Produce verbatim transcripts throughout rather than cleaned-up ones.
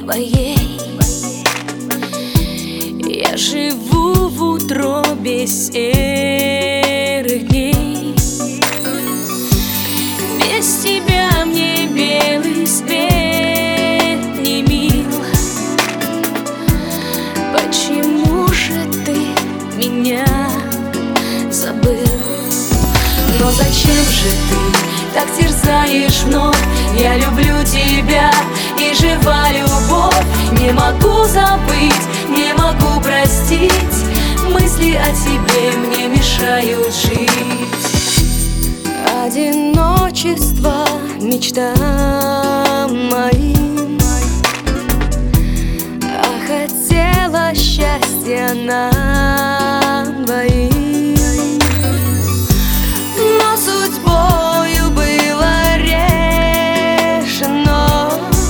твоей. Я живу в утробе серых дней. Без тебя мне белый свет не мил. Почему же ты меня забыл? Но зачем же ты так терзаешь вновь? Я люблю тебя, и жива любовь. Не могу забыть, не могу простить. Мысли о тебе мне мешают жить. Одиночество мечтам моим, а хотела счастья нам двоим. Но судьбою было решено,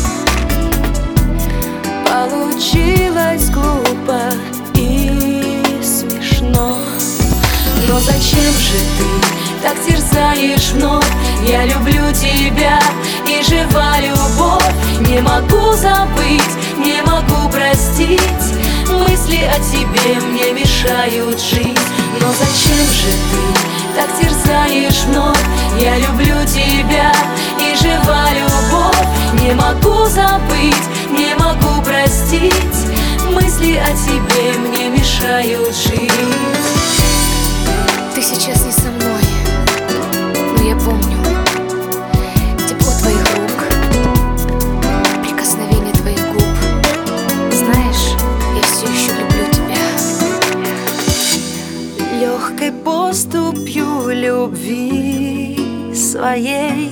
получилось глупо и смешно. Но зачем же ты так терзаешь вновь? Я люблю тебя, и жива любовь. Не могу забыть, не могу простить. Мысли о тебе мне мешают жить. Но зачем же ты так терзаешь вновь? Я люблю тебя, и жива любовь. Не могу забыть, не могу простить. Мысли о тебе мне мешают жить. Ты сейчас не со мной, но я помню тепло твоих рук, прикосновение твоих губ. Знаешь, я все еще люблю тебя. Легкой поступью любви своей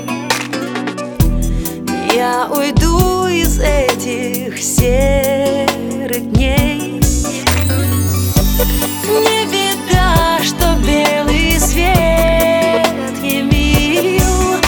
я уйду из этих серых дней. Не беда, что белый свет не мил,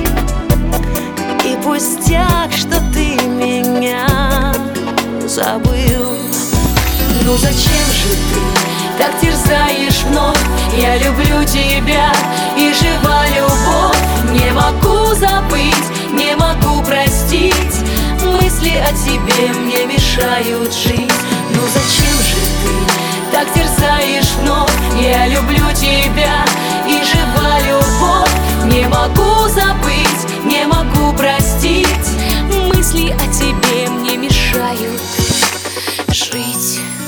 и пустяк, что ты меня забыл. Ну зачем же ты так терзаешь вновь? Я люблю тебя, и жива любовь. Не могу забыть, не могу простить. Мысли о тебе мне мешают жить. Ну зачем же ты так терзаешь вновь? Я люблю тебя, и жива любовь. Не могу забыть, не могу простить. Мысли о тебе мне мешают жить.